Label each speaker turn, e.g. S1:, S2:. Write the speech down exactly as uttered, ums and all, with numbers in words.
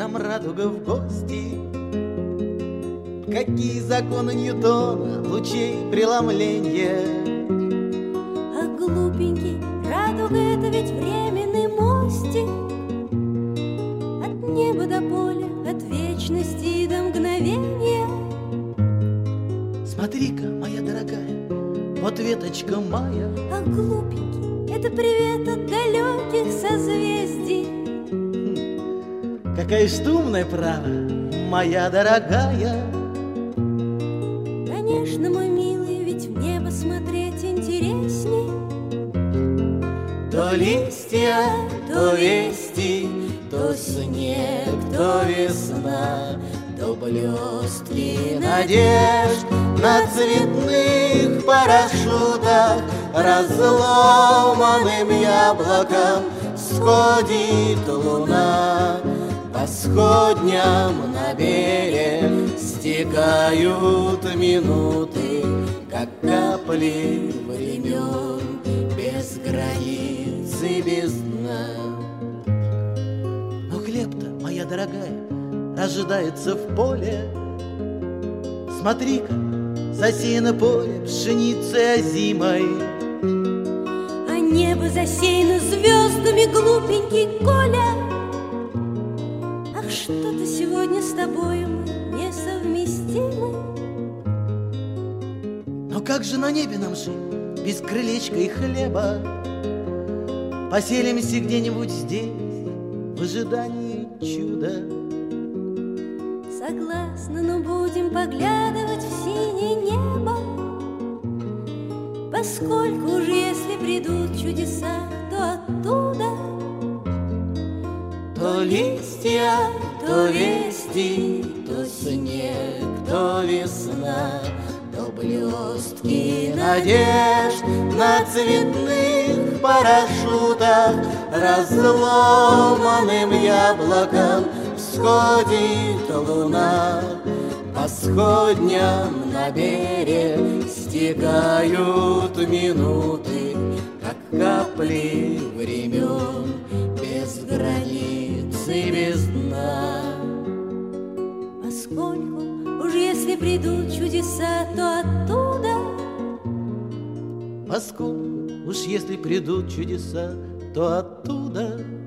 S1: нам радуга в гости. Какие законы Ньютона, лучей преломления.
S2: А глупенький, радуга — это ведь временный мостик от неба до поля, от вечности до мгновения.
S1: Смотри-ка, моя дорогая, вот веточка моя.
S2: А глупенький, это привет от далеких созвездий.
S1: Какая ж ты умная, право, моя дорогая.
S2: Конечно, мой милый, ведь в небо смотреть интересней.
S1: То листья, то вести, то снег, то весна, то блестки надежд на цветных парашютах. Разломанным яблоком сходит луна. По сходням на берег стекают минуты, как капли времен, без границ и без дна. Но хлеб-то, моя дорогая, ожидается в поле. Смотри-ка, засеяно поле пшеницей озимой.
S2: А небо засеяно звездами, глупенький Коля. Ах, что-то сегодня с тобой мы несовместимы.
S1: Но как же на небе нам жить без крылечка и хлеба? Поселимся где-нибудь здесь в ожидании чуда.
S2: Согласна, но будем поглядывать в синее небо, поскольку уж если придут чудеса, то оттуда
S1: то листья, то вести, то снег, то весна, то блестки надежд на цветных парашютах. Разломанным яблоком всходит луна. По сходням на берег стекают минуты, как капли времен, без границ и без дна.
S2: поскольку уж если придут чудеса, то оттуда
S1: Поскольку уж если придут чудеса, то оттуда